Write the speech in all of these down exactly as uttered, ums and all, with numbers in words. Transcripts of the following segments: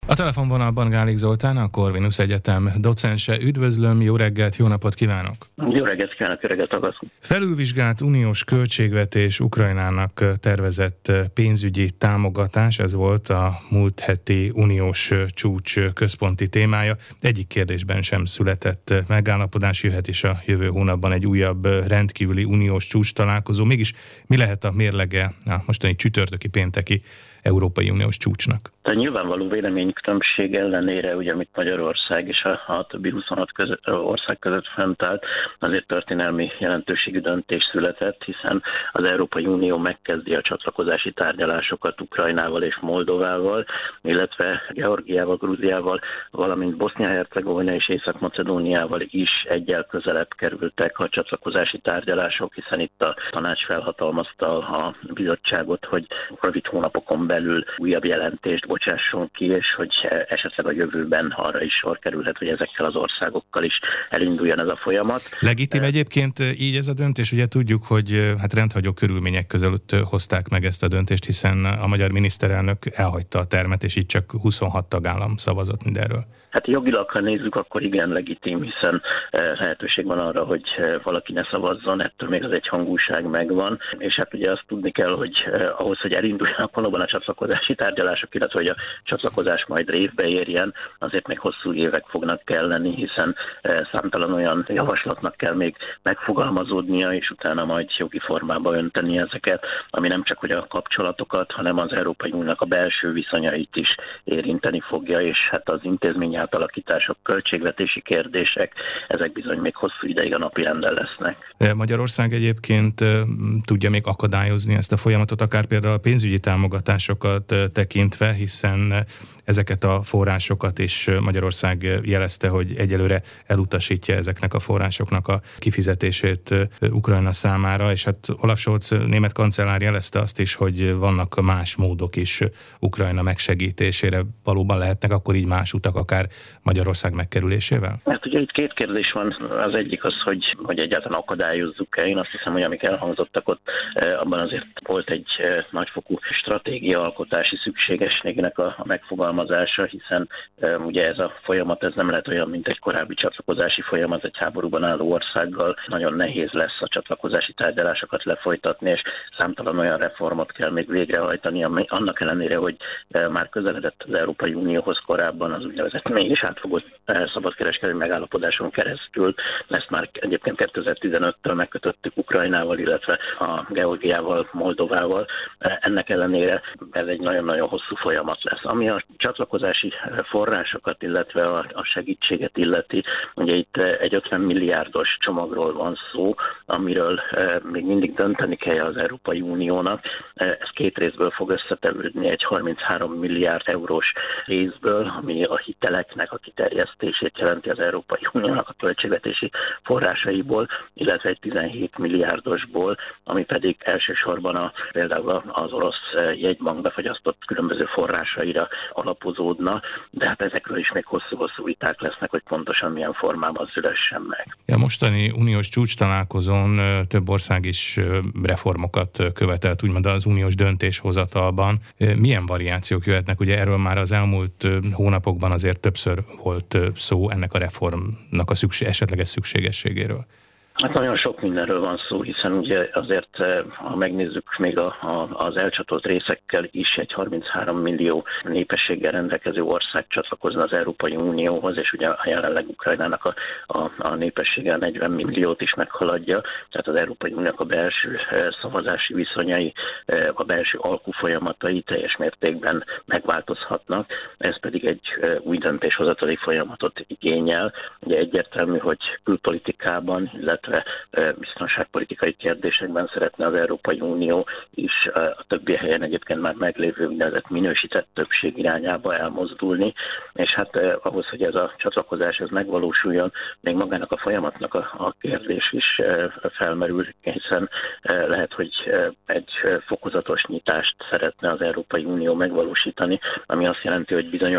A telefonvonalban Gálik Zoltán, a Corvinus Egyetem docense. Üdvözlöm, jó reggelt, jó napot kívánok! Jó reggelt kívánok, jó reggelt agaszunk! Felülvizsgált uniós költségvetés, Ukrajnának tervezett pénzügyi támogatás, ez volt a múlt heti uniós csúcs központi témája. Egyik kérdésben sem született megállapodás, jöhet is a jövő hónapban egy újabb rendkívüli uniós csúcs találkozó. Mégis mi lehet a mérlege a mostani csütörtöki pénteki Európai Uniós csúcsnak? A nyilvánvaló véleménykülönbség ellenére, ugye, amit Magyarország és a, a többi huszonhat között, ország között fent állt, azért történelmi jelentőségű döntés született, hiszen az Európai Unió megkezdi a csatlakozási tárgyalásokat Ukrajnával és Moldovával, illetve Georgiával, Grúziával, valamint Bosznia-Hercegovina és Észak-Macedóniával is egyel közelebb kerültek a csatlakozási tárgyalások, hiszen itt a tanács felhatalmazta a bizottságot, hogy rövid hónapokon belül újabb jelentést bocsásson ki, és hogy esetleg a jövőben arra is sor kerülhet, hogy ezekkel az országokkal is elinduljon ez a folyamat. Legitim egyébként így ez a döntés? Ugye tudjuk, hogy hát rendhagyó körülmények között hozták meg ezt a döntést, hiszen a magyar miniszterelnök elhagyta a termet, és így csak huszonhat tagállam szavazott mindenről. Hát jogilag, ha nézzük, akkor igen legitim, hiszen lehetőség van arra, hogy valaki ne szavazzon, ettől még az egyhangúság megvan, és hát ugye azt tudni kell, hogy ahhoz, hogy elinduljanak valóban a csatlakozási tárgyalások, illetve hogy a csatlakozás majd révbe érjen, azért még hosszú évek fognak kelleni, hiszen számtalan olyan javaslatnak kell még megfogalmazódnia, és utána majd jogi formába önteni ezeket, ami nem csak hogy a kapcsolatokat, hanem az Európai Uniónak a belső viszonyait is érinteni fogja, és hát az intézmény átalakítások, költségvetési kérdések, ezek bizony még hosszú ideig a napirenden lesznek. Magyarország egyébként tudja még akadályozni ezt a folyamatot, akár például a pénzügyi támogatásokat tekintve, hiszen ezeket a forrásokat is Magyarország jelezte, hogy egyelőre elutasítja ezeknek a forrásoknak a kifizetését Ukrajna számára, és hát Olaf Scholz német kancellár jelezte azt is, hogy vannak más módok is Ukrajna megsegítésére. Valóban lehetnek akkor így más utak, akár Magyarország megkerülésével? Hát ugye itt két kérdés van. Az egyik az, hogy, hogy egyáltalán akadályozzuk-e. Én azt hiszem, hogy amik elhangzottak ott, abban azért volt egy nagyfokú stratégiaalkotási szükségességnek a, a megfogalmazása, hiszen ugye ez a folyamat, ez nem lehet olyan, mint egy korábbi csatlakozási folyamat egy háborúban álló országgal. Nagyon nehéz lesz a csatlakozási tárgyalásokat lefolytatni, és számtalan olyan reformot kell még végrehajtani, ami annak ellenére, hogy már közeledett az Európai Unióhoz korábban az úgynevezett mégis átfogott szabadkereskedelmi megállapodáson keresztül. Ezt már egyébként kétezer-tizenöttől megkötöttük Ukrajnával, illetve a Georgiával, Moldovával. Ennek ellenére ez egy nagyon-nagyon hosszú folyamat lesz. Ami a csatlakozási forrásokat, illetve a segítséget illeti, ugye itt egy ötven milliárdos csomagról van szó, amiről még mindig dönteni kell az Európai Uniónak. Ez két részből fog összetevődni, egy harminchárom milliárd eurós részből, ami a hiteleknek a kiterjesztését jelenti az Európai Uniónak a költségvetési forrásaiból, illetve egy tizenhét milliárdosból, ami pedig elsősorban a, például az orosz jegybank befagyasztott különböző forrásaira alapozódna, de hát ezekről is még hosszú-hosszú viták lesznek, hogy pontosan milyen formában szülessen meg. A mostani uniós csúcs találkozón több ország is reformokat követelt, úgymond az uniós döntéshozatalban. Milyen variációk jöhetnek? Ugye erről már az elmúlt hónapokban azért többször volt szó ennek a reformnak a szükség, esetleges szükségességéről. Hát nagyon sok mindenről van szó, hiszen ugye azért, ha megnézzük még a, a, az elcsatolt részekkel is, egy harminchárom millió népességgel rendelkező ország csatlakozna az Európai Unióhoz, és ugye jelenleg Ukrajnának a, a, a népessége negyven milliót is meghaladja, tehát az Európai Uniónak a belső szavazási viszonyai, a belső alkufolyamatai teljes mértékben megváltozhatnak, ez pedig egy új döntéshozatali folyamatot igényel. Ugye egyértelmű, hogy külpolitikában, illetve biztonságpolitikai kérdésekben szeretne az Európai Unió is a többi helyen egyébként már meglévő úgynevezett minősített többség irányába elmozdulni, és hát ahhoz, hogy ez a csatlakozás ez megvalósuljon, még magának a folyamatnak a, a kérdés is felmerül, hiszen lehet, hogy egy fokozatos nyitást szeretne az Európai Unió megvalósítani, ami azt jelenti, hogy bizonyos mérföld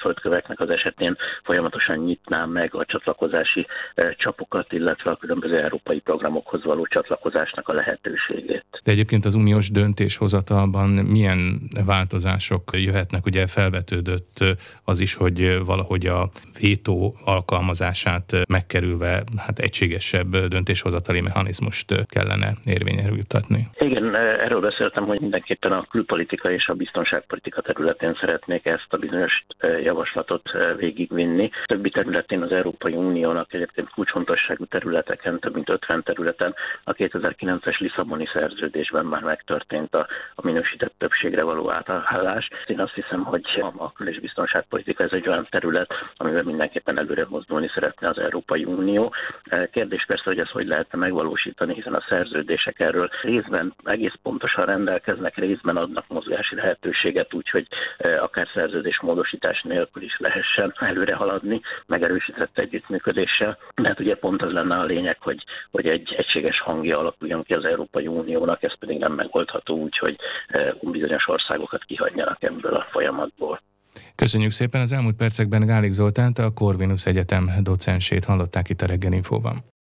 mérföldköveknek az esetén folyamatosan nyitná meg a csatlakozási csapokat, illetve a különböző európai programokhoz való csatlakozásnak a lehetőségét. De egyébként az uniós döntéshozatalban milyen változások jöhetnek? Ugye felvetődött az is, hogy valahogy a vétó alkalmazását megkerülve hát egységesebb döntéshozatali mechanizmust kellene érvényre juttatni. Igen, erről beszéltem, hogy mindenképpen a külpolitika és a biztonságpolitika területén szeretnék ezt a bizonyos javaslatot végigvinni. Többi területén az Európai Uniónak egyébként kulcsfontosságú területeken, több mint ötven területen a kétezer-kilences Lisszaboni szerződésben már megtörtént a, a minősített többségre való átállás. Én azt hiszem, hogy a kül- és biztonságpolitika ez egy olyan terület, amivel mindenképpen előre mozdulni szeretne az Európai Unió. Kérdés persze, hogy ezt hogy lehetne megvalósítani, hiszen a szerződések erről részben egész pontosan rendelkeznek, részben adnak mozgási lehetőséget, úgyhogy akár szerződésmódosítás nélkül is lehessen előre haladni, megerősített együttműködéssel. De hát ugye pont az lenne a lényeg, hogy, hogy egy egységes hangja alakuljon ki az Európai Uniónak, ez pedig nem megoldható úgy, hogy bizonyos országokat kihagyjanak ebből a folyamatból. Köszönjük szépen! Az elmúlt percekben Gálik Zoltánt, a Corvinus Egyetem docensét hallották itt a Reggel Infóban.